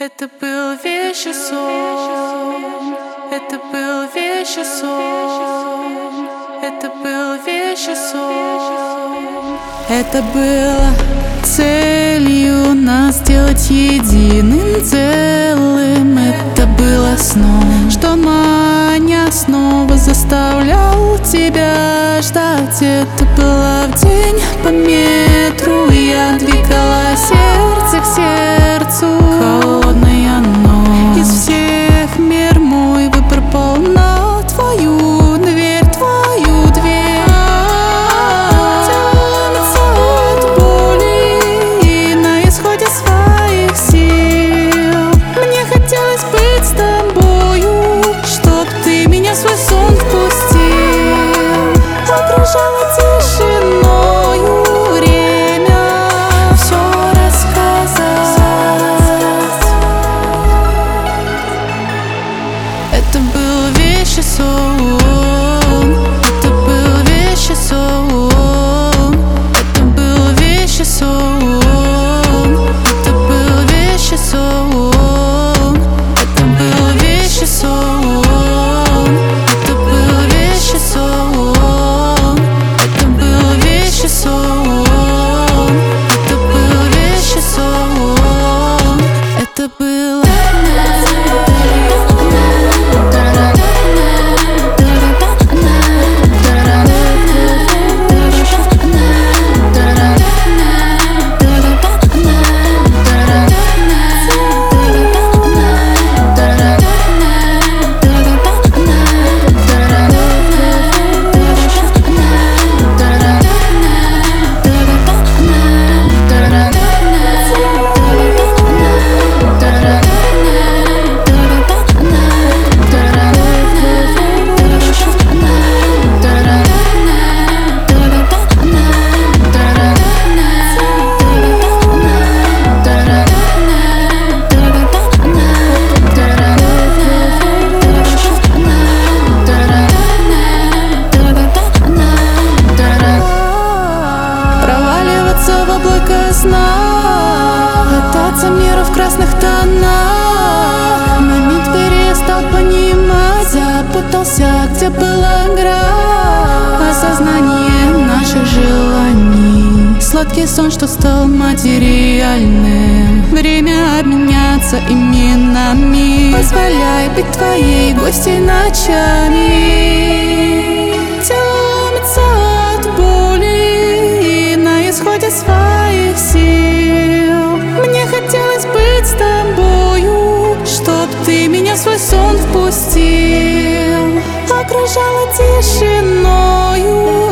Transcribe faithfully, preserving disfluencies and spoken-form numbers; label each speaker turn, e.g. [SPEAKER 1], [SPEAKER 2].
[SPEAKER 1] Это был вещий сон, это был вещий сон, это был вещий сон. Это было целью нас сделать единым целым. Это было сном, что маня снова заставлял тебя ждать. Это было в день по метру, я двигала сердце к сердцу. Холодное оно из всех мер, мой выбор пал на твою дверь, твою дверь. Тянется от боли и на исходе своих сил. Мне хотелось быть с тобою, чтоб ты меня в свой сон впустил. Окружала тишиною время все рассказать. Это был вещий сон, это был вещий сон, это был вещий сон, это был вещий сон, это был вещий сон, это был вещий сон, это был вещий сон, это был вещий сон, это было. В облако сна, кататься мира в красных тонах. На миг перестал понимать, запутался, где была грань. Осознание наших желаний, сладкий сон, что стал материальным. Время обменяться именами, позволяй быть твоей гостьей ночами. Тянется от боли на исходе своих сил. Мне хотелось быть с тобою, чтоб ты меня в свой сон впустил. Окружала тишиною